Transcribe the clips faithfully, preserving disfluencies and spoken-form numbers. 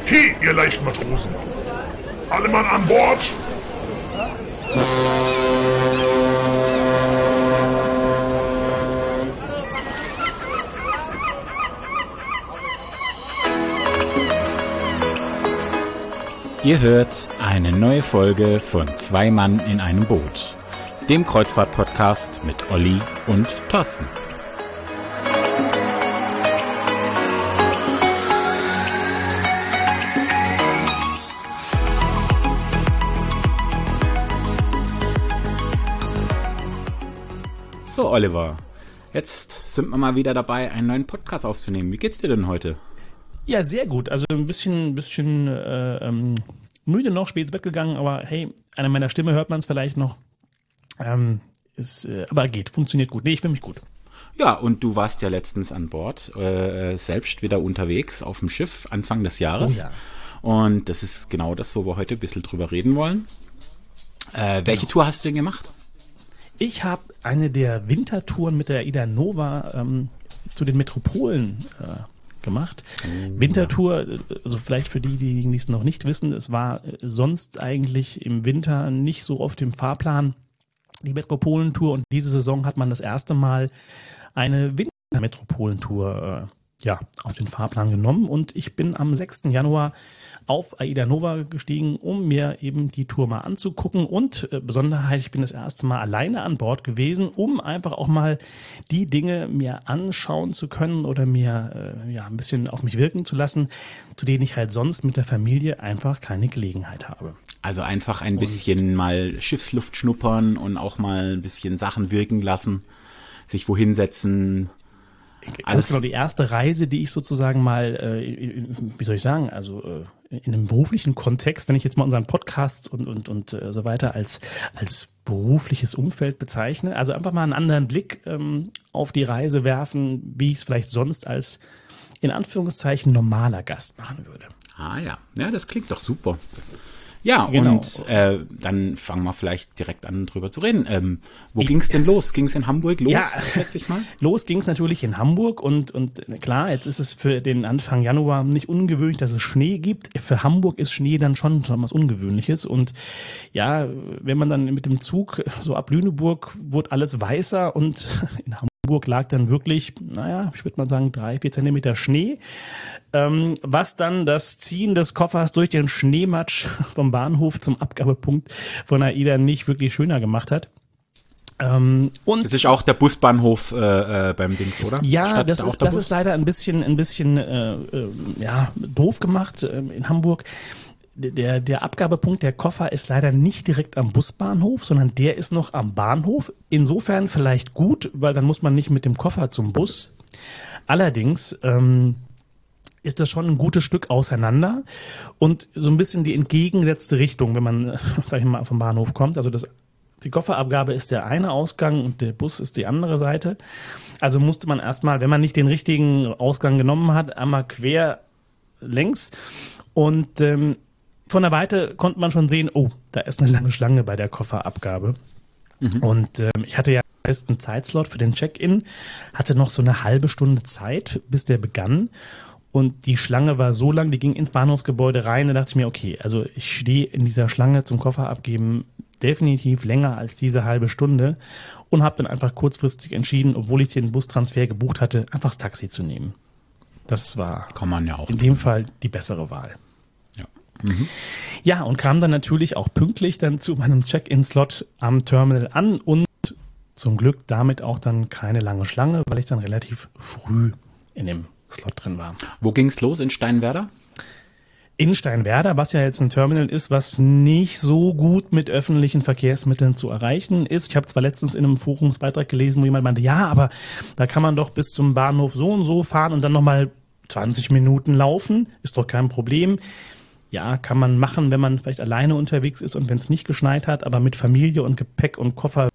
He, ihr leichten Matrosen! Alle Mann an Bord! Ihr hört eine neue Folge von Zwei Mann in einem Boot, dem Kreuzfahrt-Podcast mit Olli und Thorsten. So, Oliver, jetzt sind wir mal wieder dabei, einen neuen Podcast aufzunehmen. Wie geht's dir denn heute? Ja, sehr gut. Also ein bisschen, bisschen äh, ähm, müde noch, spät ins Bett gegangen, aber hey, an meiner Stimme hört man es vielleicht noch. Ähm, ist, äh, aber geht, funktioniert gut. Nee, ich fühle mich gut. Ja, und du warst ja letztens an Bord, äh, selbst wieder unterwegs auf dem Schiff, Anfang des Jahres. Oh ja. Und das ist genau das, wo wir heute ein bisschen drüber reden wollen. Äh, welche genau. Tour hast du denn gemacht? Ich habe eine der Wintertouren mit der AIDA Nova ähm, zu den Metropolen äh, gemacht. Oh, Wintertour, also vielleicht für die, die es noch nicht wissen, es war sonst eigentlich im Winter nicht so oft im Fahrplan die Metropolentour und diese Saison hat man das erste Mal eine Wintermetropolentour äh, ja, auf den Fahrplan genommen und ich bin am sechsten Januar auf AIDA Nova gestiegen, um mir eben die Tour mal anzugucken und äh, Besonderheit, ich bin das erste Mal alleine an Bord gewesen, um einfach auch mal die Dinge mir anschauen zu können oder mir äh, ja ein bisschen auf mich wirken zu lassen, zu denen ich halt sonst mit der Familie einfach keine Gelegenheit habe. Also einfach ein bisschen und, mal Schiffsluft schnuppern und auch mal ein bisschen Sachen wirken lassen, sich wohin setzen. Alles genau, die erste Reise, die ich sozusagen mal, äh, wie soll ich sagen, also äh, in einem beruflichen Kontext, wenn ich jetzt mal unseren Podcast und und und äh, so weiter als als berufliches Umfeld bezeichne, also einfach mal einen anderen Blick ähm, auf die Reise werfen, wie ich es vielleicht sonst als in Anführungszeichen normaler Gast machen würde. Ah ja, ja, das klingt doch super. Ja, genau. Und äh, dann fangen wir vielleicht direkt an, drüber zu reden. Ähm, wo ich, ging's denn los? Ging's in Hamburg los, ja, schätze ich mal? Los ging's natürlich in Hamburg und und klar, jetzt ist es für den Anfang Januar nicht ungewöhnlich, dass es Schnee gibt. Für Hamburg ist Schnee dann schon, schon was Ungewöhnliches und ja, wenn man dann mit dem Zug so ab Lüneburg wurde alles weißer und in Hamburg Hamburg lag dann wirklich, naja, ich würde mal sagen, drei, vier Zentimeter Schnee, ähm, was dann das Ziehen des Koffers durch den Schneematsch vom Bahnhof zum Abgabepunkt von AIDA nicht wirklich schöner gemacht hat. Ähm, und das ist auch der Busbahnhof äh, äh, beim Dings, oder? Ja, das, ist, das ist leider ein bisschen, ein bisschen äh, äh, ja, doof gemacht äh, in Hamburg. Der, der Abgabepunkt der Koffer ist leider nicht direkt am Busbahnhof, sondern der ist noch am Bahnhof. Insofern vielleicht gut, weil dann muss man nicht mit dem Koffer zum Bus. Allerdings ähm, ist das schon ein gutes Stück auseinander und so ein bisschen die entgegengesetzte Richtung, wenn man, sag ich mal, vom Bahnhof kommt. Also das, die Kofferabgabe ist der eine Ausgang und der Bus ist die andere Seite. Also musste man erstmal, wenn man nicht den richtigen Ausgang genommen hat, einmal quer längs und ähm, von der Weite konnte man schon sehen, oh, da ist eine lange Schlange bei der Kofferabgabe. Mhm. Und ähm, ich hatte ja einen festen Zeitslot für den Check-in, hatte noch so eine halbe Stunde Zeit, bis der begann. Und die Schlange war so lang, die ging ins Bahnhofsgebäude rein. Da dachte ich mir, okay, also ich stehe in dieser Schlange zum Koffer abgeben definitiv länger als diese halbe Stunde und habe dann einfach kurzfristig entschieden, obwohl ich den Bustransfer gebucht hatte, einfach das Taxi zu nehmen. Das war Kann man ja auch in tun. dem Fall die bessere Wahl. Mhm. Ja, und kam dann natürlich auch pünktlich dann zu meinem Check-in-Slot am Terminal an und zum Glück damit auch dann keine lange Schlange, weil ich dann relativ früh in dem Slot drin war. Wo ging's los? In Steinwerder? In Steinwerder, was ja jetzt ein Terminal ist, was nicht so gut mit öffentlichen Verkehrsmitteln zu erreichen ist. Ich habe zwar letztens in einem Forumsbeitrag gelesen, wo jemand meinte, ja, aber da kann man doch bis zum Bahnhof so und so fahren und dann nochmal zwanzig Minuten laufen, ist doch kein Problem. Ja, kann man machen, wenn man vielleicht alleine unterwegs ist und wenn es nicht geschneit hat, aber mit Familie und Gepäck und Koffer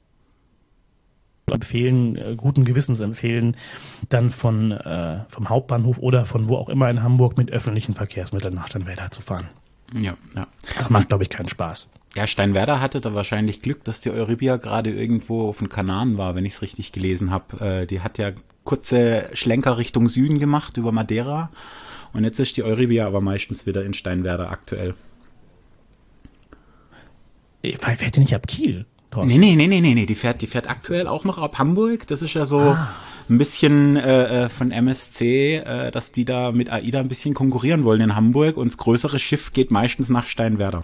empfehlen, äh, guten Gewissens empfehlen, dann von äh, vom Hauptbahnhof oder von wo auch immer in Hamburg mit öffentlichen Verkehrsmitteln nach Steinwerder zu fahren. Ja, ja. Das macht, glaube ich, keinen Spaß. Ja, Steinwerder hatte da wahrscheinlich Glück, dass die Euribia gerade irgendwo auf den Kanaren war, wenn ich es richtig gelesen habe. Äh, die hat ja kurze Schlenker Richtung Süden gemacht über Madeira Und jetzt ist die Eurivia aber meistens wieder in Steinwerder aktuell. Fährt die nicht ab Kiel? Nee, nee, nee, nee, nee, die fährt, die fährt aktuell auch noch ab Hamburg. Das ist ja so ah. ein bisschen äh, von M S C, äh, dass die da mit AIDA ein bisschen konkurrieren wollen in Hamburg und das größere Schiff geht meistens nach Steinwerder.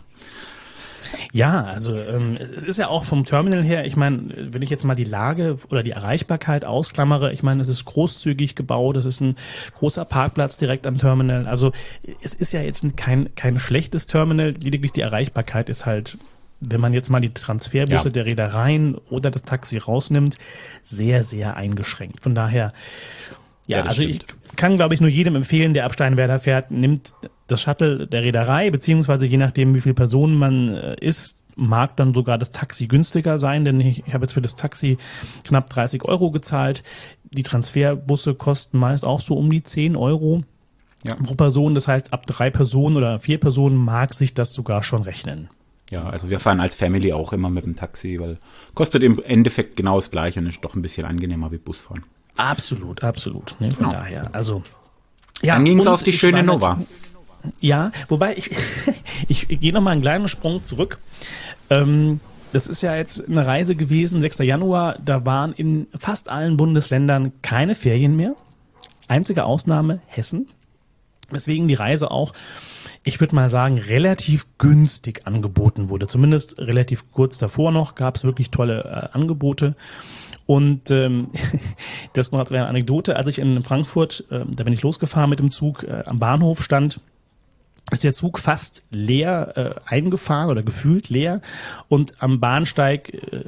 Ja, also ähm, es ist ja auch vom Terminal her, ich meine, wenn ich jetzt mal die Lage oder die Erreichbarkeit ausklammere, ich meine, es ist großzügig gebaut, es ist ein großer Parkplatz direkt am Terminal, also es ist ja jetzt kein, kein schlechtes Terminal, lediglich die Erreichbarkeit ist halt, wenn man jetzt mal die Transferbusse ja. der Reedereien oder das Taxi rausnimmt, sehr, sehr eingeschränkt. Von daher, ja, ja also stimmt. Ich kann, glaube ich, nur jedem empfehlen, der ab Steinwerder fährt, nimmt das Shuttle der Reederei, beziehungsweise je nachdem, wie viele Personen man äh, ist, mag dann sogar das Taxi günstiger sein, denn ich, ich habe jetzt für das Taxi knapp dreißig Euro gezahlt. Die Transferbusse kosten meist auch so um die zehn Euro ja. pro Person. Das heißt, ab drei Personen oder vier Personen mag sich das sogar schon rechnen. Ja, also wir fahren als Family auch immer mit dem Taxi, weil kostet im Endeffekt genau das Gleiche und ist doch ein bisschen angenehmer wie Busfahren. Absolut, absolut. Ne, von genau. daher, also ja. Dann ging es auf die schöne Nova. Ja, wobei ich ich, ich gehe noch mal einen kleinen Sprung zurück. Ähm, das ist ja jetzt eine Reise gewesen, sechster Januar. Da waren in fast allen Bundesländern keine Ferien mehr. Einzige Ausnahme Hessen. Weswegen die Reise auch, ich würde mal sagen, relativ günstig angeboten wurde. Zumindest relativ kurz davor noch gab es wirklich tolle äh, Angebote. Und ähm, das noch als eine Anekdote, als ich in Frankfurt, äh, da bin ich losgefahren mit dem Zug, äh, am Bahnhof stand, ist der Zug fast leer äh, eingefahren oder gefühlt leer und am Bahnsteig, äh,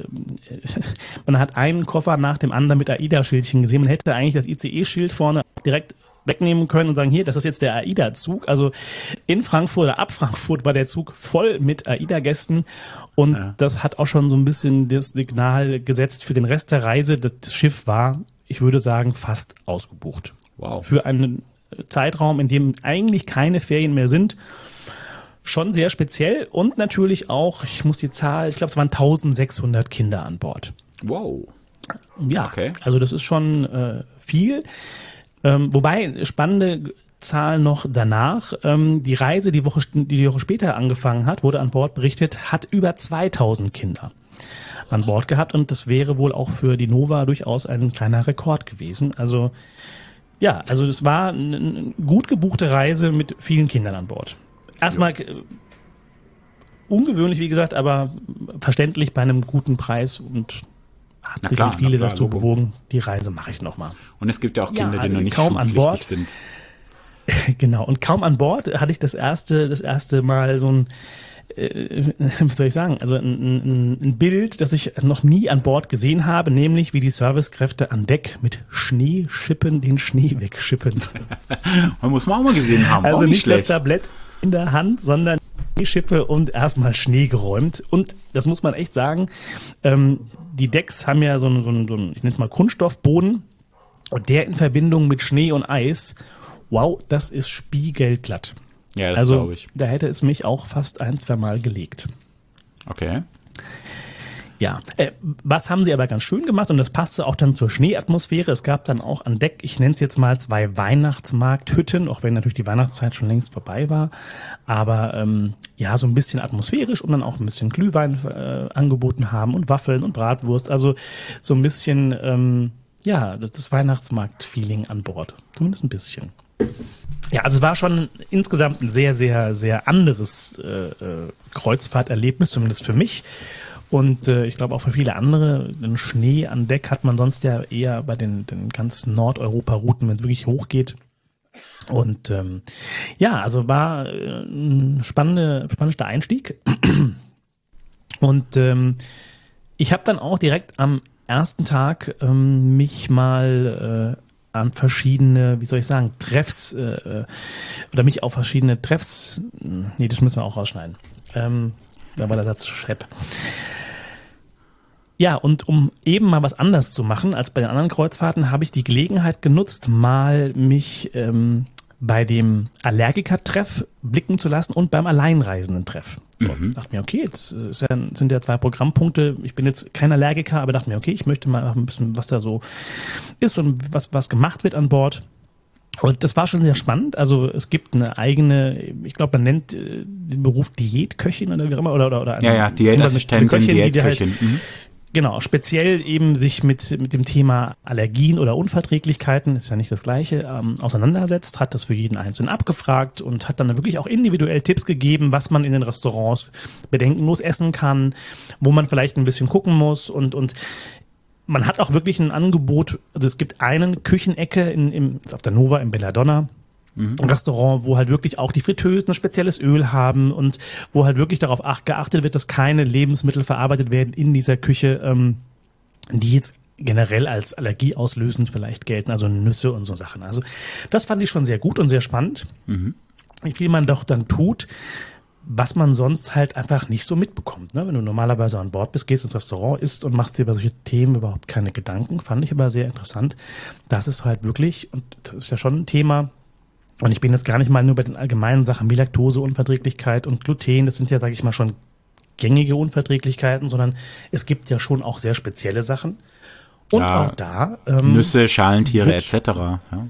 man hat einen Koffer nach dem anderen mit AIDA-Schildchen gesehen. Man hätte eigentlich das I C E-Schild vorne direkt wegnehmen können und sagen, hier, das ist jetzt der AIDA-Zug. Also in Frankfurt oder ab Frankfurt war der Zug voll mit AIDA-Gästen und ja. das hat auch schon so ein bisschen das Signal gesetzt für den Rest der Reise. Das Schiff war, ich würde sagen, fast ausgebucht. Wow. Für einen Zeitraum, in dem eigentlich keine Ferien mehr sind. Schon sehr speziell und natürlich auch, ich muss die Zahl, ich glaube, es waren eintausendsechshundert Kinder an Bord. Wow. Ja, okay. Also das ist schon äh, viel. Ähm, wobei, spannende Zahl noch danach, ähm, die Reise, die Woche, die, die Woche später angefangen hat, wurde an Bord berichtet, hat über zweitausend Kinder an Bord gehabt und das wäre wohl auch für die Nova durchaus ein kleiner Rekord gewesen. Also ja, also das war eine gut gebuchte Reise mit vielen Kindern an Bord. Erstmal ja. ungewöhnlich, wie gesagt, aber verständlich bei einem guten Preis und hat sich viele klar, dazu Logo. bewogen, die Reise mache ich nochmal. Und es gibt ja auch Kinder, ja, die noch nicht kaum an Bord sind. Genau, und kaum an Bord hatte ich das erste, das erste Mal so ein, äh, wie soll ich sagen, also ein, ein, ein Bild, das ich noch nie an Bord gesehen habe, nämlich wie die Servicekräfte an Deck mit Schneeschippen den Schnee wegschippen. Man muss man auch mal gesehen haben. Also nicht, nicht schlecht. das Tablett in der Hand, sondern Schneeschippe und erstmal Schnee geräumt. Und das muss man echt sagen, ähm, die Decks haben ja so einen, so einen, so einen ich nenne es mal Kunststoffboden und der in Verbindung mit Schnee und Eis, wow, das ist spiegelglatt. Ja, das also, glaube ich. Da hätte es mich auch fast ein, zwei Mal gelegt. Okay. Ja, äh, was haben sie aber ganz schön gemacht und das passte auch dann zur Schneeatmosphäre. Es gab dann auch an Deck, ich nenne es jetzt mal zwei Weihnachtsmarkthütten, auch wenn natürlich die Weihnachtszeit schon längst vorbei war. Aber ähm, ja, so ein bisschen atmosphärisch und dann auch ein bisschen Glühwein äh, angeboten haben und Waffeln und Bratwurst. Also so ein bisschen, ähm, ja, das Weihnachtsmarkt-Feeling an Bord. Zumindest ein bisschen. Ja, also es war schon insgesamt ein sehr, sehr, sehr anderes äh, äh, Kreuzfahrterlebnis, zumindest für mich. Und äh, ich glaube auch für viele andere, den Schnee an Deck hat man sonst ja eher bei den, den ganzen Nordeuropa-Routen, wenn es wirklich hochgeht. Und ähm, ja, also war äh, ein spannende, spannender Einstieg. Und ähm, ich habe dann auch direkt am ersten Tag ähm, mich mal äh, an verschiedene, wie soll ich sagen, Treffs äh, oder mich auf verschiedene Treffs, nee, das müssen wir auch rausschneiden. Ähm, da war der Satz Schepp. Ja, und um eben mal was anders zu machen als bei den anderen Kreuzfahrten, habe ich die Gelegenheit genutzt, mal mich ähm, bei dem Allergiker-Treff blicken zu lassen und beim Alleinreisenden-Treff. So, mhm. Dachte mir, okay, jetzt ist ja, sind ja zwei Programmpunkte. Ich bin jetzt kein Allergiker, aber dachte mir, okay, ich möchte mal ein bisschen, was da so ist und was, was gemacht wird an Bord. Und das war schon sehr spannend. Also es gibt eine eigene, ich glaube, man nennt äh, den Beruf Diätköchin oder wie auch immer. Oder, oder, oder eine, ja, ja, Diätassistentin, Köchin, Diätköchin. Die halt, mhm. Genau, speziell eben sich mit, mit dem Thema Allergien oder Unverträglichkeiten, ist ja nicht das Gleiche, ähm, auseinandersetzt, hat das für jeden Einzelnen abgefragt und hat dann wirklich auch individuell Tipps gegeben, was man in den Restaurants bedenkenlos essen kann, wo man vielleicht ein bisschen gucken muss und, und man hat auch wirklich ein Angebot, also es gibt eine Küchenecke in, im, auf der Nova in Belladonna, mhm. ein Restaurant, wo halt wirklich auch die Fritteusen ein spezielles Öl haben und wo halt wirklich darauf ach, geachtet wird, dass keine Lebensmittel verarbeitet werden in dieser Küche, ähm, die jetzt generell als allergieauslösend vielleicht gelten, also Nüsse und so Sachen. Also das fand ich schon sehr gut und sehr spannend, mhm. wie viel man doch dann tut, was man sonst halt einfach nicht so mitbekommt. Ne? Wenn du normalerweise an Bord bist, gehst ins Restaurant, isst und machst dir über solche Themen überhaupt keine Gedanken. Fand ich aber sehr interessant. Das ist halt wirklich, und das ist ja schon ein Thema, und ich bin jetzt gar nicht mal nur bei den allgemeinen Sachen wie Laktoseunverträglichkeit und Gluten, das sind ja, sage ich mal, schon gängige Unverträglichkeiten, sondern es gibt ja schon auch sehr spezielle Sachen. Und ja, auch da ähm, Nüsse, Schalentiere et cetera. Ja.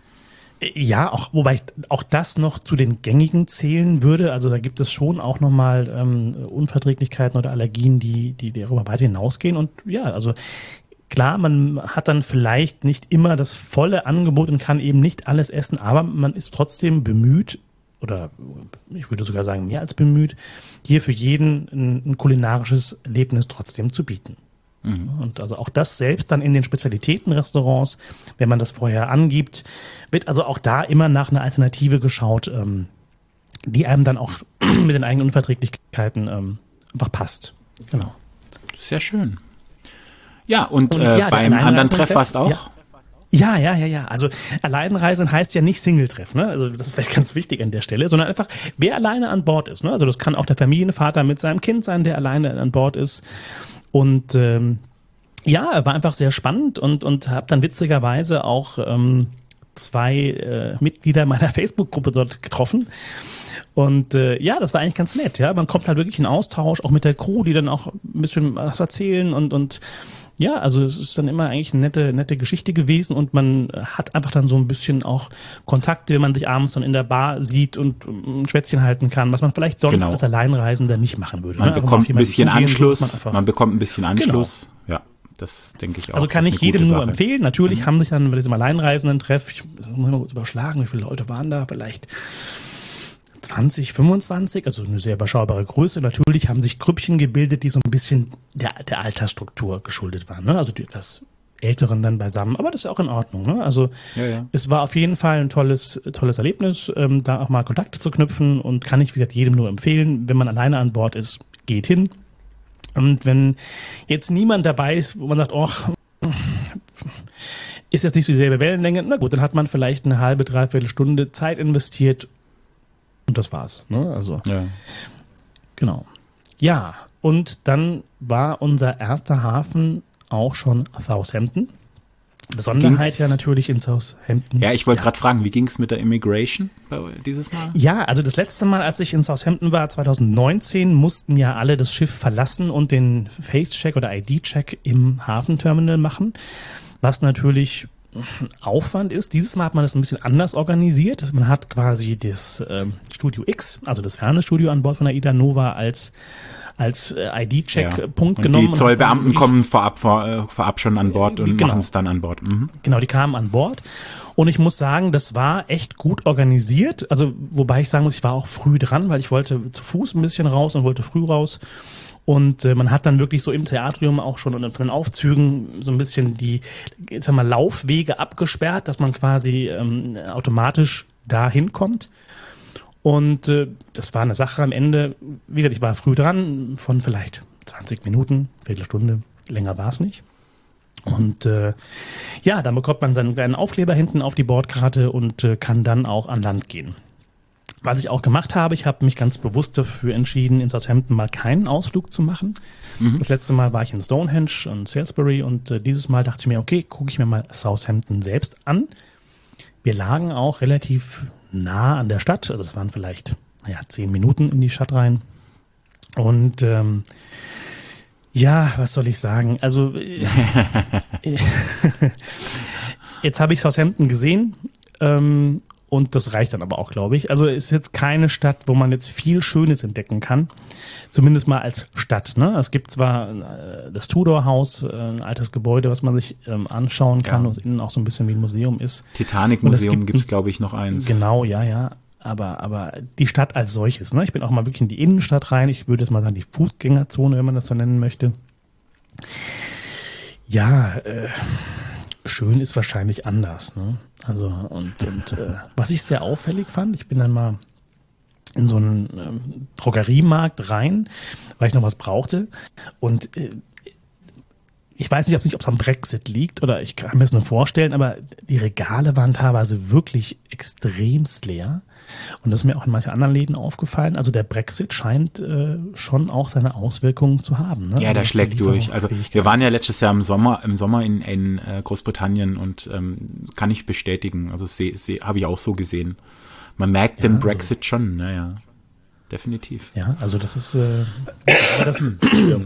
Ja, auch, wobei ich auch das noch zu den gängigen zählen würde. Also da gibt es schon auch nochmal ähm, Unverträglichkeiten oder Allergien, die, die darüber weit hinausgehen. Und ja, also klar, man hat dann vielleicht nicht immer das volle Angebot und kann eben nicht alles essen, aber man ist trotzdem bemüht, oder ich würde sogar sagen mehr als bemüht, hier für jeden ein, ein kulinarisches Erlebnis trotzdem zu bieten. Und also auch das selbst dann in den Spezialitätenrestaurants, wenn man das vorher angibt, wird also auch da immer nach einer Alternative geschaut, ähm, die einem dann auch mit den eigenen Unverträglichkeiten ähm, einfach passt. Genau. Sehr schön. Ja, und, und äh, ja, beim anderen Treff warst du auch? Ja. Ja, ja, ja, ja. Also Alleinreisen heißt ja nicht Single-Treff, ne? Also das ist vielleicht ganz wichtig an der Stelle, sondern einfach, wer alleine an Bord ist, ne? Also das kann auch der Familienvater mit seinem Kind sein, der alleine an Bord ist. Und ähm, ja, war einfach sehr spannend und und habe dann witzigerweise auch ähm, zwei äh, Mitglieder meiner Facebook-Gruppe dort getroffen. Und äh, ja, das war eigentlich ganz nett. Ja, man kommt halt wirklich in Austausch, auch mit der Crew, die dann auch ein bisschen was erzählen und und ja, also es ist dann immer eigentlich eine nette, nette Geschichte gewesen und man hat einfach dann so ein bisschen auch Kontakte, wenn man sich abends dann in der Bar sieht und ein Schwätzchen halten kann, was man vielleicht sonst genau. als Alleinreisender nicht machen würde. Man ne? bekommt ein bisschen Anschluss, man, man bekommt ein bisschen Anschluss, genau. Ja, das denke ich auch. Also kann ich jedem nur Sache. empfehlen. Natürlich mhm. haben sich dann bei diesem Alleinreisenden-Treff, ich muss mal kurz überschlagen, wie viele Leute waren da, vielleicht zwanzig, fünfundzwanzig, also eine sehr überschaubare Größe. Natürlich haben sich Grüppchen gebildet, die so ein bisschen der, der Altersstruktur geschuldet waren. Ne? Also die etwas Älteren dann beisammen. Aber das ist auch in Ordnung. Ne? Also ja, ja. Es war auf jeden Fall ein tolles, tolles Erlebnis, ähm, da auch mal Kontakte zu knüpfen und kann ich, wie gesagt, jedem nur empfehlen. Wenn man alleine an Bord ist, geht hin. Und wenn jetzt niemand dabei ist, wo man sagt, oh, ist jetzt nicht so dieselbe Wellenlänge, na gut, dann hat man vielleicht eine halbe, dreiviertel Stunde Zeit investiert. Und das war's. Ne? Also, ja. Genau. Ja, und dann war unser erster Hafen auch schon Southampton. Besonderheit ging's, ja natürlich in Southampton. Ja, ich wollte ja. gerade fragen, wie ging es mit der Immigration dieses Mal? Ja, also das letzte Mal, als ich in Southampton war, zwanzig neunzehn, mussten ja alle das Schiff verlassen und den Face-Check oder I D-Check im Hafenterminal machen, was natürlich Aufwand ist. Dieses Mal hat man das ein bisschen anders organisiert. Man hat quasi das äh, Studio X, also das Fernstudio an Bord von der Ida Nova als als äh, I D-Check-Punkt ja. genommen. Die Zollbeamten und kommen vorab vor, äh, vorab schon an Bord und genau. machen es dann an Bord. Mhm. Genau, die kamen an Bord. Und ich muss sagen, das war echt gut organisiert. Also wobei ich sagen muss, ich war auch früh dran, weil ich wollte zu Fuß ein bisschen raus und wollte früh raus. Und äh, man hat dann wirklich so im Theatrium auch schon und von den Aufzügen so ein bisschen die, ich sag mal, Laufwege abgesperrt, dass man quasi ähm, automatisch da hinkommt. Und äh, das war eine Sache am Ende, wie gesagt, ich war früh dran, von vielleicht zwanzig Minuten, Viertelstunde, länger war es nicht. Und äh, ja, dann bekommt man seinen kleinen Aufkleber hinten auf die Bordkarte und äh, kann dann auch an Land gehen. Was ich auch gemacht habe, ich habe mich ganz bewusst dafür entschieden, in Southampton mal keinen Ausflug zu machen. Mhm. Das letzte Mal war ich in Stonehenge und Salisbury und äh, dieses Mal dachte ich mir, okay, gucke ich mir mal Southampton selbst an. Wir lagen auch relativ nah an der Stadt, also es waren vielleicht, naja, zehn Minuten in die Stadt rein. Und ähm, ja, was soll ich sagen? Also äh, jetzt habe ich Southampton gesehen. Ähm, und das reicht dann aber auch, glaube ich. Also ist jetzt keine Stadt, wo man jetzt viel Schönes entdecken kann. Zumindest mal als Stadt. Ne? Es gibt zwar äh, das Tudor-Haus, äh, ein altes Gebäude, was man sich ähm, anschauen kann, ja. was innen auch so ein bisschen wie ein Museum ist. Titanic-Museum gibt es, glaube ich, noch eins. Genau, ja, ja. Aber, aber die Stadt als solches. Ne? Ich bin auch mal wirklich in die Innenstadt rein. Ich würde jetzt mal sagen, die Fußgängerzone, wenn man das so nennen möchte. Ja, äh, schön ist wahrscheinlich anders. Ne? Also und, und äh, was ich sehr auffällig fand, ich bin dann mal in so einen ähm, Drogeriemarkt rein, weil ich noch was brauchte und äh, ich weiß nicht, ob es nicht, ob es am Brexit liegt oder ich kann mir das nur vorstellen, aber die Regale waren teilweise wirklich extremst leer. Und das ist mir auch in manchen anderen Läden aufgefallen. Also der Brexit scheint äh, schon auch seine Auswirkungen zu haben. Ne? Ja, also der schlägt durch. Also wir waren ja letztes Jahr im Sommer im Sommer in, in äh, Großbritannien und ähm, kann ich bestätigen. Also se, se, habe ich auch so gesehen. Man merkt ja, den Brexit also, schon. Naja, definitiv. Ja, also das ist äh, aber das äh,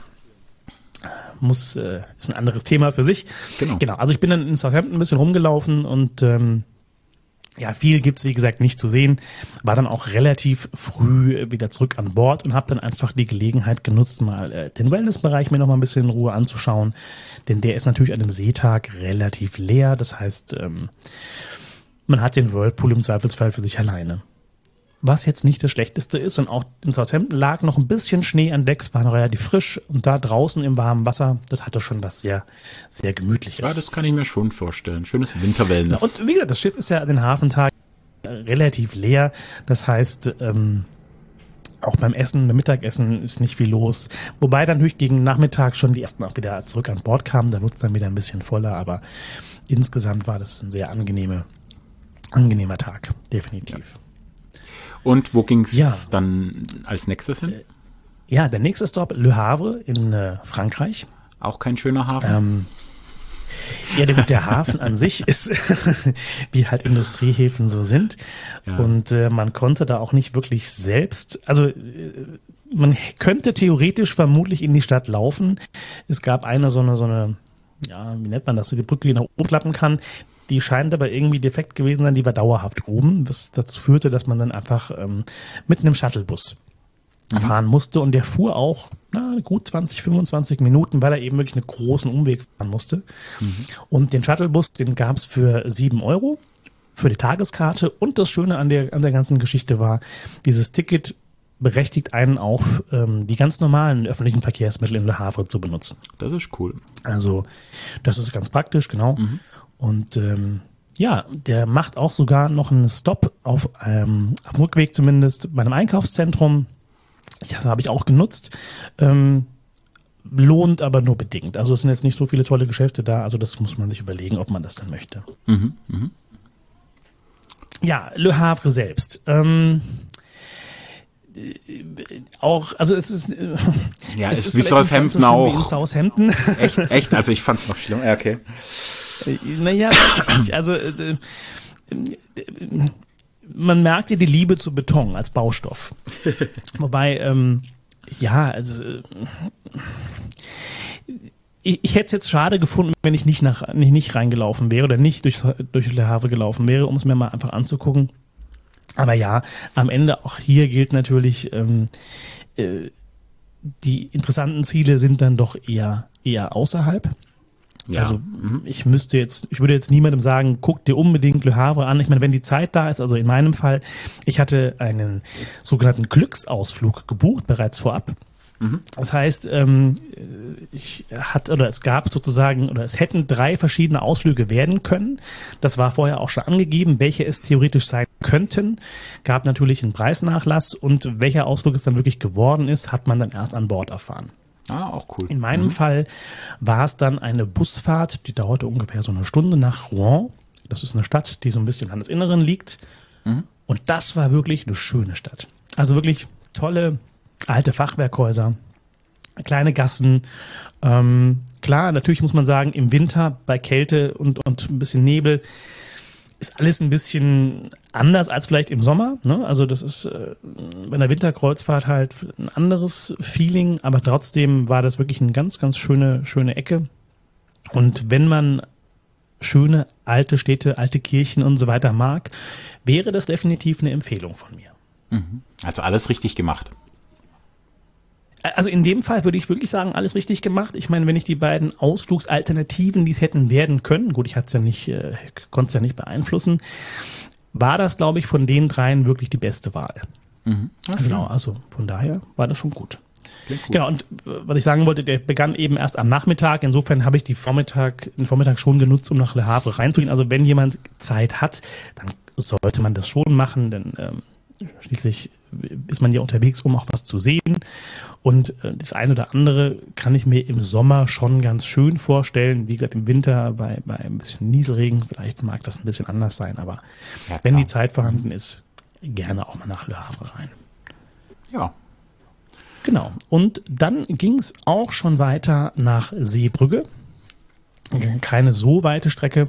muss äh, ist ein anderes Thema für sich. Genau. Genau. Also ich bin dann in Southampton ein bisschen rumgelaufen und ähm, ja, viel gibt's wie gesagt nicht zu sehen. War dann auch relativ früh wieder zurück an Bord und habe dann einfach die Gelegenheit genutzt, mal äh, den Wellnessbereich mir noch mal ein bisschen in Ruhe anzuschauen. Denn der ist natürlich an einem Seetag relativ leer. Das heißt, ähm, man hat den Whirlpool im Zweifelsfall für sich alleine. Was jetzt nicht das Schlechteste ist und auch in Southampton lag noch ein bisschen Schnee an Deck, es war noch relativ frisch und da draußen im warmen Wasser, das hatte schon was sehr, sehr Gemütliches. Ja, das kann ich mir schon vorstellen. Schönes Winterwellness. Ja, und wie gesagt, das Schiff ist ja an den Hafentagen relativ leer, das heißt, ähm, auch beim Essen, beim Mittagessen ist nicht viel los. Wobei dann natürlich gegen Nachmittag schon die ersten auch wieder zurück an Bord kamen, da wurde es dann wieder ein bisschen voller, aber insgesamt war das ein sehr angenehme, angenehmer Tag, definitiv. Ja. Und wo ging's ja. dann als nächstes hin? Ja, der nächste Stop, Le Havre in äh, Frankreich. Auch kein schöner Hafen? Ähm, ja, der, der Hafen an sich ist, wie halt Industriehäfen so sind. Ja. Und äh, man konnte da auch nicht wirklich selbst, also äh, man könnte theoretisch vermutlich in die Stadt laufen. Es gab eine so eine, so eine, ja, wie nennt man das, so die Brücke, die nach oben klappen kann. Die scheint aber irgendwie defekt gewesen sein, die war dauerhaft oben. Das dazu führte, dass man dann einfach ähm, mit einem Shuttlebus mhm. fahren musste. Und der fuhr auch na, gut zwanzig, fünfundzwanzig Minuten, weil er eben wirklich einen großen Umweg fahren musste. Mhm. Und den Shuttlebus, den gab es für sieben Euro für die Tageskarte. Und das Schöne an der, an der ganzen Geschichte war, dieses Ticket berechtigt einen auch, ähm, die ganz normalen öffentlichen Verkehrsmittel in Le Havre zu benutzen. Das ist cool. Also das ist ganz praktisch, genau. Mhm. Und ähm, ja, der macht auch sogar noch einen Stop auf, ähm, auf dem Rückweg zumindest bei einem Einkaufszentrum. Das habe ich auch genutzt. Ähm, lohnt aber nur bedingt. Also es sind jetzt nicht so viele tolle Geschäfte da. Also das muss man sich überlegen, ob man das dann möchte. Mhm, mh. Ja, Le Havre selbst. Ähm, auch, also es ist ja, es ist wie Southampton auch. Wie Southampton. Echt, echt, also ich fand's noch schlimm. Ja, okay. Naja, also äh, man merkt ja die Liebe zu Beton als Baustoff. Wobei, ähm, ja, also äh, ich, ich hätte es jetzt schade gefunden, wenn ich nicht nach nicht, nicht reingelaufen wäre oder nicht durch, durch Le Havre gelaufen wäre, um es mir mal einfach anzugucken. Aber ja, am Ende auch hier gilt natürlich, ähm, äh, die interessanten Ziele sind dann doch eher eher außerhalb. Ja. Also ich müsste jetzt, ich würde jetzt niemandem sagen, guck dir unbedingt Le Havre an. Ich meine, wenn die Zeit da ist, also in meinem Fall, ich hatte einen sogenannten Glücksausflug gebucht, bereits vorab. Mhm. Das heißt, ähm, ich hat, oder es gab sozusagen, oder es hätten drei verschiedene Ausflüge werden können. Das war vorher auch schon angegeben, welche es theoretisch sein könnten. Gab natürlich einen Preisnachlass und welcher Ausflug es dann wirklich geworden ist, hat man dann erst an Bord erfahren. Ah, auch cool. In meinem mhm. Fall war es dann eine Busfahrt, die dauerte ungefähr so eine Stunde nach Rouen. Das ist eine Stadt, die so ein bisschen im Landesinneren liegt. Mhm. Und das war wirklich eine schöne Stadt. Also wirklich tolle alte Fachwerkhäuser, kleine Gassen. Ähm, klar, natürlich muss man sagen, im Winter bei Kälte und, und ein bisschen Nebel ist alles ein bisschen anders als vielleicht im Sommer. Ne? Also das ist äh, bei einer Winterkreuzfahrt halt ein anderes Feeling, aber trotzdem war das wirklich eine ganz, ganz schöne, schöne Ecke. Und wenn man schöne alte Städte, alte Kirchen und so weiter mag, wäre das definitiv eine Empfehlung von mir. Also alles richtig gemacht. Also in dem Fall würde ich wirklich sagen, alles richtig gemacht. Ich meine, wenn ich die beiden Ausflugsalternativen, die es hätten werden können, gut, ich hatte es ja nicht, äh, konnte es ja nicht beeinflussen, war das, glaube ich, von den dreien wirklich die beste Wahl. Mhm. Ja, genau, also von daher war das schon gut. gut. Genau, und äh, was ich sagen wollte, der begann eben erst am Nachmittag. Insofern habe ich die Vormittag, den Vormittag schon genutzt, um nach Le Havre reinzugehen. Also wenn jemand Zeit hat, dann sollte man das schon machen, denn ähm, schließlich ist man ja unterwegs, um auch was zu sehen. Und äh, das eine oder andere kann ich mir im Sommer schon ganz schön vorstellen. Wie gesagt, im Winter bei, bei ein bisschen Nieselregen, vielleicht mag das ein bisschen anders sein, aber Ja, wenn die klar. Zeit vorhanden ist, gerne auch mal nach Le Havre rein. Ja. Genau. Und dann ging es auch schon weiter nach Seebrügge. Keine so weite Strecke.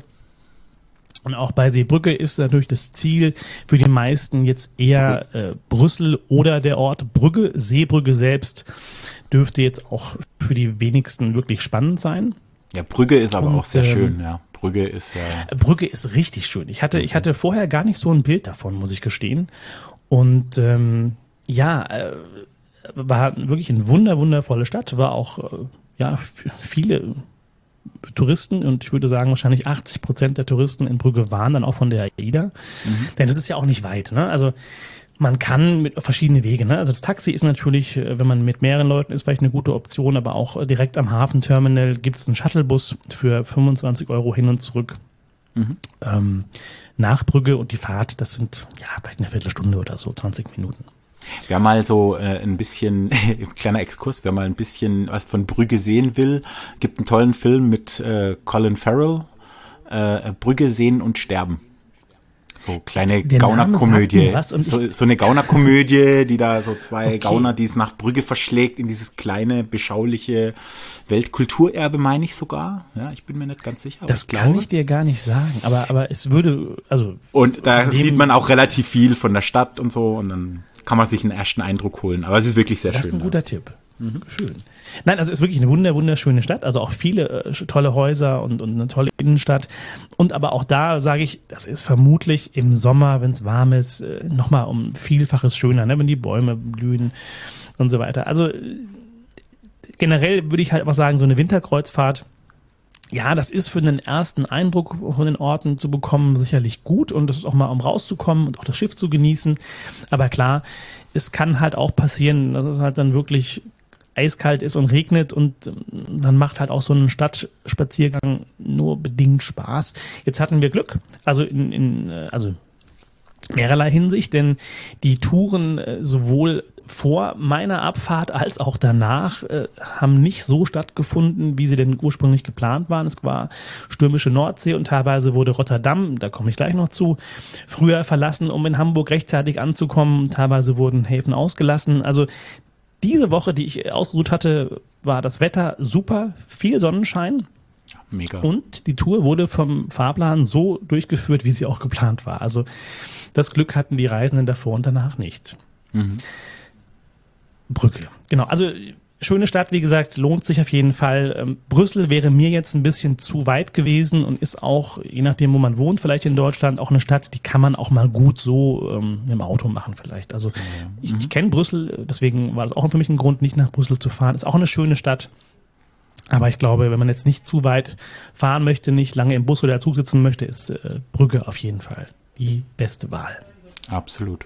Und auch bei Seebrügge ist natürlich das Ziel für die meisten jetzt eher äh, Brüssel oder der Ort Brügge. Seebrügge selbst dürfte jetzt auch für die wenigsten wirklich spannend sein. Ja, Brügge ist aber Und, auch sehr ähm, schön, ja. Brügge ist ja. Brügge ist richtig schön. Ich hatte, ich hatte vorher gar nicht so ein Bild davon, muss ich gestehen. Und ähm, ja, äh, war wirklich eine wunder, wundervolle Stadt. War auch äh, ja f- viele Touristen, und ich würde sagen, wahrscheinlich achtzig Prozent der Touristen in Brügge waren dann auch von der AIDA. Mhm. Denn das ist ja auch nicht weit, ne? Also man kann mit verschiedene Wege, ne? Also das Taxi ist natürlich, wenn man mit mehreren Leuten ist, vielleicht eine gute Option, aber auch direkt am Hafenterminal gibt es einen Shuttlebus für fünfundzwanzig Euro hin und zurück mhm. ähm, nach Brügge, und die Fahrt, das sind ja vielleicht eine Viertelstunde oder so, zwanzig Minuten. Wer mal so äh, ein bisschen, kleiner Exkurs, wer mal ein bisschen was von Brügge sehen will, gibt einen tollen Film mit äh, Colin Farrell, äh, Brügge sehen und sterben. So kleine Der Name sagt Gaunerkomödie. mir was, und So, ich- so eine Gaunerkomödie, die da so zwei Okay. Gauner, die es nach Brügge verschlägt, in dieses kleine, beschauliche Weltkulturerbe, meine ich sogar. Ja, ich bin mir nicht ganz sicher. aber Das ich kann glaube. ich dir gar nicht sagen, aber, aber es würde, also Und da Von dem- sieht man auch relativ viel von der Stadt und so, und dann kann man sich einen ersten Eindruck holen. Aber es ist wirklich sehr das schön. ist ein ja. guter Tipp. Schön. Nein, also es ist wirklich eine wunder, wunderschöne Stadt, also auch viele äh, tolle Häuser und, und eine tolle Innenstadt. Und aber auch da sage ich, das ist vermutlich im Sommer, wenn es warm ist, äh, nochmal um Vielfaches schöner, ne, wenn die Bäume blühen und so weiter. Also äh, generell würde ich halt auch sagen, so eine Winterkreuzfahrt, ja, das ist für einen ersten Eindruck von den Orten zu bekommen sicherlich gut, und das ist auch mal, um rauszukommen und auch das Schiff zu genießen. Aber klar, es kann halt auch passieren, dass es halt dann wirklich eiskalt ist und regnet, und dann macht halt auch so ein Stadtspaziergang nur bedingt Spaß. Jetzt hatten wir Glück, also in, in also mehrerlei Hinsicht, denn die Touren äh, sowohl vor meiner Abfahrt als auch danach äh, haben nicht so stattgefunden, wie sie denn ursprünglich geplant waren. Es war stürmische Nordsee, und teilweise wurde Rotterdam, da komme ich gleich noch zu, früher verlassen, um in Hamburg rechtzeitig anzukommen. Teilweise wurden Häfen ausgelassen. Also diese Woche, die ich ausgesucht hatte, war das Wetter super, viel Sonnenschein. Mega. Und die Tour wurde vom Fahrplan so durchgeführt, wie sie auch geplant war. Also das Glück hatten die Reisenden davor und danach nicht. Mhm. Brügge, genau. Also schöne Stadt, wie gesagt, lohnt sich auf jeden Fall. Ähm, Brüssel wäre mir jetzt ein bisschen zu weit gewesen und ist auch, je nachdem, wo man wohnt, vielleicht in Deutschland, auch eine Stadt, die kann man auch mal gut so ähm, im Auto machen vielleicht. Also ich, ich kenne Brüssel, deswegen war das auch für mich ein Grund, nicht nach Brüssel zu fahren. Ist auch eine schöne Stadt. Aber ich glaube, wenn man jetzt nicht zu weit fahren möchte, nicht lange im Bus oder Zug sitzen möchte, ist äh, Brügge auf jeden Fall die beste Wahl. Absolut.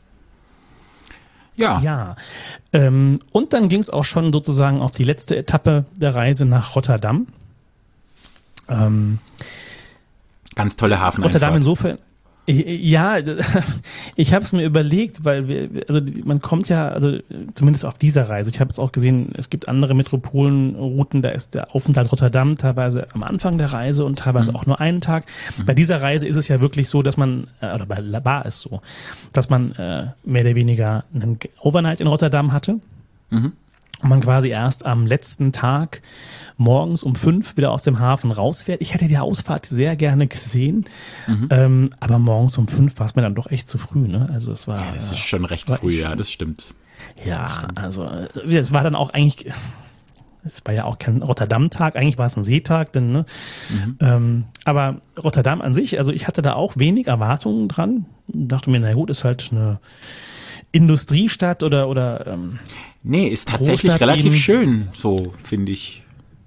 Ja. Ja, ähm, und dann ging es auch schon sozusagen auf die letzte Etappe der Reise nach Rotterdam. Ähm, Ganz tolle Hafeneinfahrt. Rotterdam insofern, ja, ich habe es mir überlegt, weil wir, also man kommt ja, also zumindest auf dieser Reise, ich habe es auch gesehen, es gibt andere Metropolenrouten, da ist der Aufenthalt Rotterdam teilweise am Anfang der Reise und teilweise Mhm. auch nur einen Tag. Mhm. Bei dieser Reise ist es ja wirklich so, dass man, äh, oder bei La Bar ist so, dass man äh, mehr oder weniger einen Overnight in Rotterdam hatte. Mhm. Und man quasi erst am letzten Tag morgens um fünf wieder aus dem Hafen rausfährt. Ich hätte die Ausfahrt sehr gerne gesehen, mhm. ähm, aber morgens um fünf war es mir dann doch echt zu früh. Ne? Also es war. Ja, das ist schon recht war früh, ich, ja, das stimmt. Ja, das stimmt. also es war dann auch eigentlich es war ja auch kein Rotterdam-Tag, eigentlich war es ein Seetag, denn, ne? Mhm. Ähm, aber Rotterdam an sich, also ich hatte da auch wenig Erwartungen dran. Dachte mir, na gut, ist halt eine Industriestadt oder, oder ähm, nee, ist tatsächlich Großstadt relativ eben. schön, so finde ich.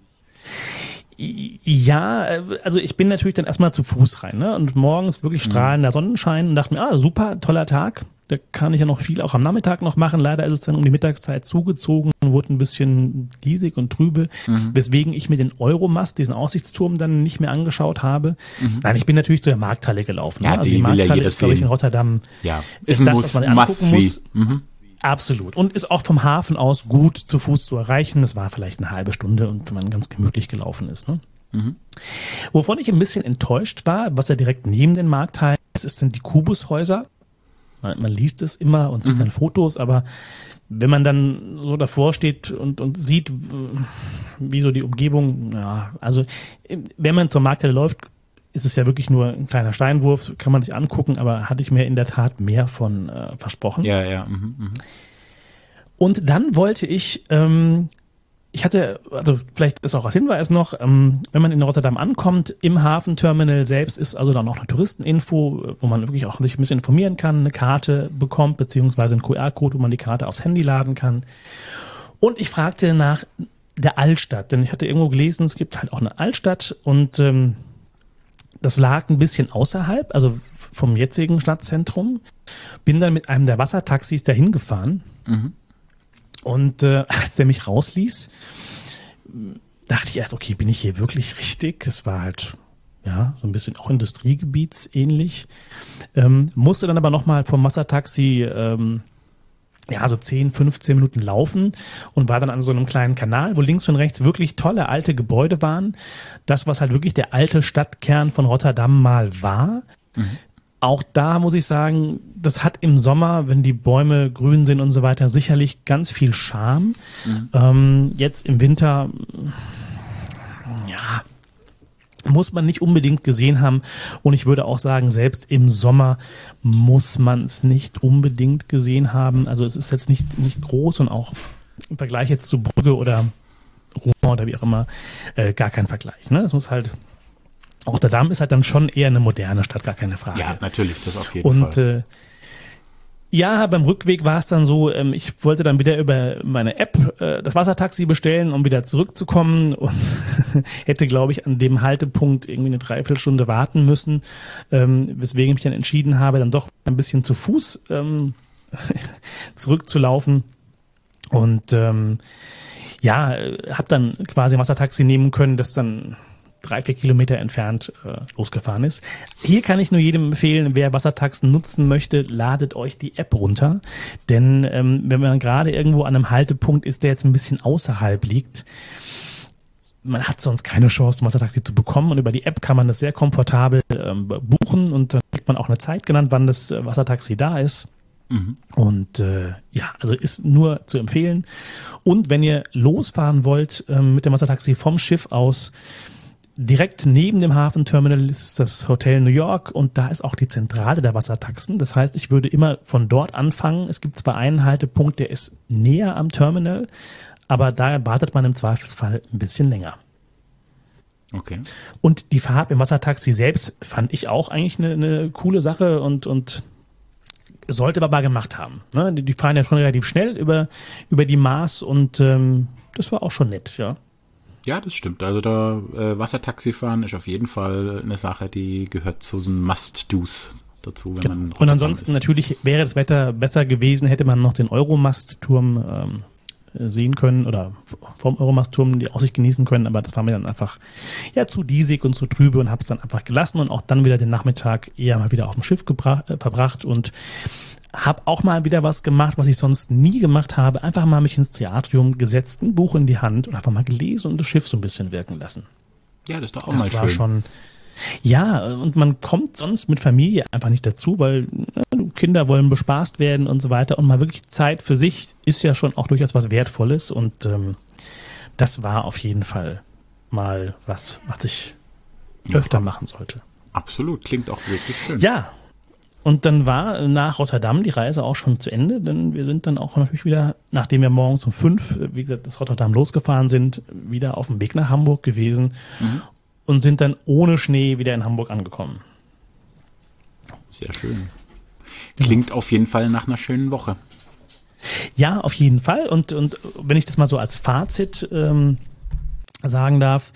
Ja, also ich bin natürlich dann erstmal zu Fuß rein, ne? Und morgens wirklich strahlender Sonnenschein und dachte mir, ah, super, toller Tag. Da kann ich ja noch viel auch am Nachmittag noch machen. Leider ist es dann um die Mittagszeit zugezogen, wurde ein bisschen diesig und trübe, mhm. weswegen ich mir den Euromast, diesen Aussichtsturm, dann nicht mehr angeschaut habe. Mhm. Nein, ich bin natürlich zu der Markthalle gelaufen. Ja, ne? Also die die will ja Markthalle jeder ist, glaube ich, in sehen. Rotterdam. Ja, ist, ist ein das, Muss, was man angucken muss. Mhm. Absolut. Und ist auch vom Hafen aus gut zu Fuß zu erreichen. Das war vielleicht eine halbe Stunde und wenn man ganz gemütlich gelaufen ist. Ne? Mhm. Wovon ich ein bisschen enttäuscht war, was ja direkt neben den Markthallen ist, ist sind die Kubushäuser. Man, man liest es immer und sieht mhm. dann Fotos, aber wenn man dann so davor steht und, und sieht, wie so die Umgebung, ja, also wenn man zur Markthalle läuft, ist es ja wirklich nur ein kleiner Steinwurf, kann man sich angucken, aber hatte ich mir in der Tat mehr von äh, versprochen. Ja, ja. Mhm, mh. Und dann wollte ich, ähm, ich hatte, also vielleicht ist auch als Hinweis noch, ähm, wenn man in Rotterdam ankommt, im Hafenterminal selbst ist also dann noch eine Touristeninfo, wo man wirklich auch sich ein bisschen informieren kann, eine Karte bekommt, beziehungsweise einen Q R-Code, wo man die Karte aufs Handy laden kann. Und ich fragte nach der Altstadt, denn ich hatte irgendwo gelesen, es gibt halt auch eine Altstadt und ähm, das lag ein bisschen außerhalb, also vom jetzigen Stadtzentrum. Bin dann mit einem der Wassertaxis dahin gefahren. Mhm. Und äh, als der mich rausließ, dachte ich erst, okay, bin ich hier wirklich richtig? Das war halt, ja, so ein bisschen auch Industriegebietsähnlich. Ähm, musste dann aber nochmal vom Wassertaxi, ähm, ja, so zehn, fünfzehn Minuten laufen und war dann an so einem kleinen Kanal, wo links und rechts wirklich tolle alte Gebäude waren. Das, was halt wirklich der alte Stadtkern von Rotterdam mal war. Mhm. Auch da muss ich sagen, das hat im Sommer, wenn die Bäume grün sind und so weiter, sicherlich ganz viel Charme. Mhm. Ähm, jetzt im Winter, ja, muss man nicht unbedingt gesehen haben. Und ich würde auch sagen, selbst im Sommer muss man es nicht unbedingt gesehen haben. Also es ist jetzt nicht, nicht groß und auch im Vergleich jetzt zu Brügge oder Rouen oder wie auch immer, äh, gar kein Vergleich. Ne? Es muss halt Rotterdam ist halt dann schon eher eine moderne Stadt, gar keine Frage. Ja, natürlich, das auf jeden und, Fall. Und äh, ja, beim Rückweg war es dann so, ähm, ich wollte dann wieder über meine App äh, das Wassertaxi bestellen, um wieder zurückzukommen und hätte, glaube ich, an dem Haltepunkt irgendwie eine Dreiviertelstunde warten müssen, ähm, weswegen ich mich dann entschieden habe, dann doch ein bisschen zu Fuß ähm, zurückzulaufen und ähm, ja, habe dann quasi ein Wassertaxi nehmen können, das dann drei, vier Kilometer entfernt äh, losgefahren ist. Hier kann ich nur jedem empfehlen, wer Wassertaxen nutzen möchte, ladet euch die App runter. Denn ähm, wenn man gerade irgendwo an einem Haltepunkt ist, der jetzt ein bisschen außerhalb liegt, man hat sonst keine Chance, ein Wassertaxi zu bekommen. Und über die App kann man das sehr komfortabel ähm, buchen und dann kriegt man auch eine Zeit genannt, wann das äh, Wassertaxi da ist. Mhm. Und äh, ja, also ist nur zu empfehlen. Und wenn ihr losfahren wollt ähm, mit dem Wassertaxi vom Schiff aus, direkt neben dem Hafenterminal ist das Hotel New York und da ist auch die Zentrale der Wassertaxen. Das heißt, ich würde immer von dort anfangen. Es gibt zwar einen Haltepunkt, der ist näher am Terminal, aber da wartet man im Zweifelsfall ein bisschen länger. Okay. Und die Fahrt im Wassertaxi selbst fand ich auch eigentlich eine, eine coole Sache und, und sollte man mal gemacht haben. Ne? Die, die fahren ja schon relativ schnell über, über die Maas und ähm, das war auch schon nett, ja. Ja, das stimmt. Also da äh, Wassertaxi fahren ist auf jeden Fall eine Sache, die gehört zu so einem Must-Dos dazu, wenn man und ansonsten ist. Natürlich wäre das Wetter besser gewesen, hätte man noch den Euromast-Turm ähm, sehen können oder vom Euromast-Turm die Aussicht genießen können, aber das war mir dann einfach ja zu diesig und zu trübe und habe es dann einfach gelassen und auch dann wieder den Nachmittag eher mal wieder auf dem Schiff gebra- äh, verbracht und habe auch mal wieder was gemacht, was ich sonst nie gemacht habe. Einfach mal mich ins Theatrium gesetzt, ein Buch in die Hand und einfach mal gelesen und das Schiff so ein bisschen wirken lassen. Ja, das ist doch auch das mal war schön. Schon, ja, und man kommt sonst mit Familie einfach nicht dazu, weil ne, Kinder wollen bespaßt werden und so weiter. Und mal wirklich Zeit für sich ist ja schon auch durchaus was Wertvolles. Und ähm, das war auf jeden Fall mal was, was ich öfter ja, machen sollte. Absolut, klingt auch wirklich schön. Ja. Und dann war nach Rotterdam die Reise auch schon zu Ende, denn wir sind dann auch natürlich wieder, nachdem wir morgens um fünf, wie gesagt, aus Rotterdam losgefahren sind, wieder auf dem Weg nach Hamburg gewesen mhm. und sind dann ohne Schnee wieder in Hamburg angekommen. Sehr schön. Klingt ja. auf jeden Fall nach einer schönen Woche. Ja, auf jeden Fall. Und, und wenn ich das mal so als Fazit ähm, sagen darf,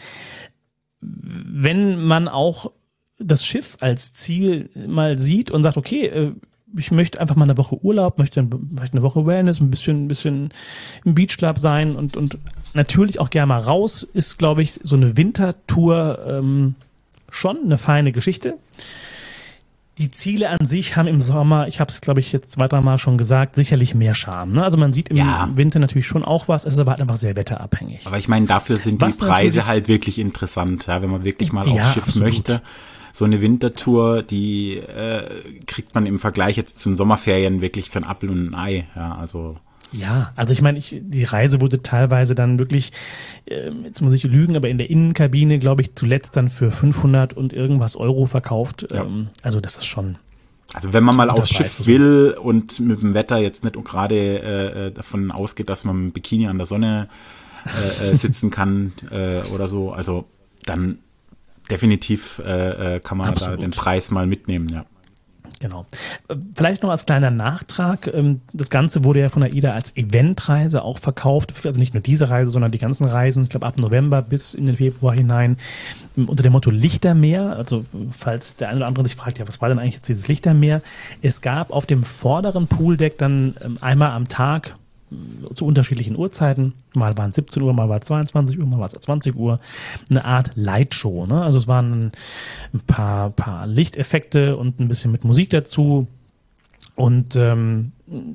wenn man auch das Schiff als Ziel mal sieht und sagt, okay, ich möchte einfach mal eine Woche Urlaub, möchte vielleicht eine Woche Wellness, ein bisschen, ein bisschen im Beachclub sein und, und natürlich auch gerne mal raus, ist, glaube ich, so eine Wintertour ähm, schon eine feine Geschichte. Die Ziele an sich haben im Sommer, ich habe es, glaube ich, jetzt zwei, drei Mal schon gesagt, sicherlich mehr Charme. Ne? Also man sieht im ja. Winter natürlich schon auch was, es ist aber halt einfach sehr wetterabhängig. Aber ich meine, dafür sind was die Preise halt wirklich interessant, ja, wenn man wirklich mal aufs ja, Schiff absolut. möchte. So eine Wintertour, die äh, kriegt man im Vergleich jetzt zu den Sommerferien wirklich für ein Apfel und ein Ei. Ja, also Ja, also ich meine, ich, die Reise wurde teilweise dann wirklich, äh, jetzt muss ich lügen, aber in der Innenkabine, glaube ich, zuletzt dann für fünfhundert und irgendwas Euro verkauft. Ja. Ähm, also das ist schon... Also wenn man mal aufs Schiff will und mit dem Wetter jetzt nicht gerade äh, davon ausgeht, dass man mit dem Bikini an der Sonne äh, sitzen kann äh, oder so, also dann definitiv äh, kann man Absolut. da den Preis mal mitnehmen, ja. Genau. Vielleicht noch als kleiner Nachtrag, das Ganze wurde ja von AIDA als Eventreise auch verkauft, also nicht nur diese Reise, sondern die ganzen Reisen, ich glaube ab November bis in den Februar hinein, unter dem Motto Lichtermeer, also falls der eine oder andere sich fragt, ja, was war denn eigentlich jetzt dieses Lichtermeer? Es gab auf dem vorderen Pooldeck dann einmal am Tag zu unterschiedlichen Uhrzeiten, mal waren es siebzehn Uhr, mal war es zweiundzwanzig Uhr, mal war es zwanzig Uhr, eine Art Lightshow, ne? Also es waren ein paar, paar Lichteffekte und ein bisschen mit Musik dazu und ähm,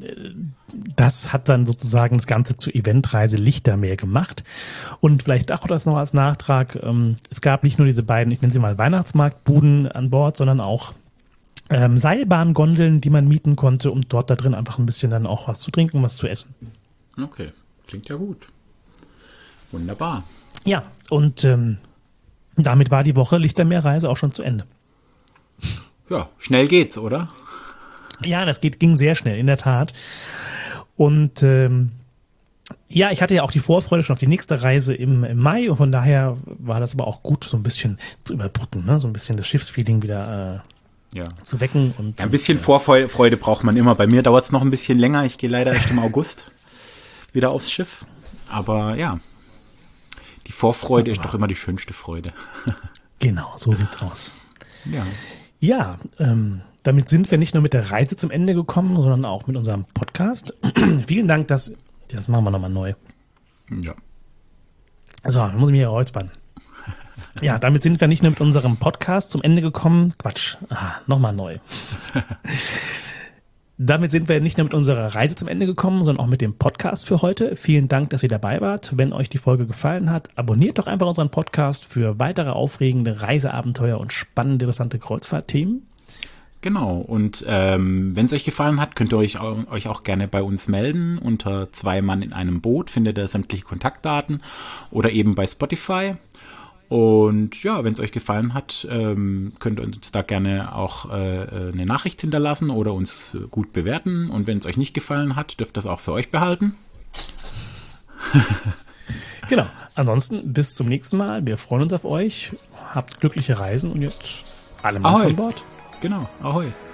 das hat dann sozusagen das Ganze zur Eventreise Lichtermeer gemacht und vielleicht auch das noch als Nachtrag, ähm, es gab nicht nur diese beiden, ich nenne sie mal Weihnachtsmarktbuden an Bord, sondern auch Ähm, Seilbahngondeln, die man mieten konnte, um dort da drin einfach ein bisschen dann auch was zu trinken, was zu essen. Okay, klingt ja gut. Wunderbar. Ja, und ähm, damit war die Woche Lichtermeerreise auch schon zu Ende. Ja, schnell geht's, oder? Ja, das geht, ging sehr schnell, in der Tat. Und ähm, ja, ich hatte ja auch die Vorfreude schon auf die nächste Reise im, im Mai und von daher war das aber auch gut, so ein bisschen zu überbrücken, ne? So ein bisschen das Schiffsfeeling wieder äh, Ja. zu wecken. Und ja, ein bisschen Vorfreude braucht man immer. Bei mir dauert es noch ein bisschen länger. Ich gehe leider erst im August wieder aufs Schiff. Aber ja, die Vorfreude ist doch immer die schönste Freude. Genau, so sieht's aus. Ja, ja ähm, damit sind wir nicht nur mit der Reise zum Ende gekommen, sondern auch mit unserem Podcast. Vielen Dank, dass... Das machen wir nochmal neu. Ja. So, dann muss ich mich hier räuspern. Ja, damit sind wir nicht nur mit unserem Podcast zum Ende gekommen. Quatsch, ah, nochmal neu. Damit sind wir nicht nur mit unserer Reise zum Ende gekommen, sondern auch mit dem Podcast für heute. Vielen Dank, dass ihr dabei wart. Wenn euch die Folge gefallen hat, abonniert doch einfach unseren Podcast für weitere aufregende Reiseabenteuer und spannende, interessante Kreuzfahrtthemen. Genau, und ähm, wenn es euch gefallen hat, könnt ihr euch, euch auch gerne bei uns melden. Unter zwei Mann in einem Boot findet ihr sämtliche Kontaktdaten oder eben bei Spotify. Und ja, wenn es euch gefallen hat, ähm, könnt ihr uns da gerne auch äh, eine Nachricht hinterlassen oder uns gut bewerten. Und wenn es euch nicht gefallen hat, dürft ihr das auch für euch behalten. Genau. Ansonsten bis zum nächsten Mal. Wir freuen uns auf euch. Habt glückliche Reisen und jetzt alle Mann von Bord. Genau. Ahoi.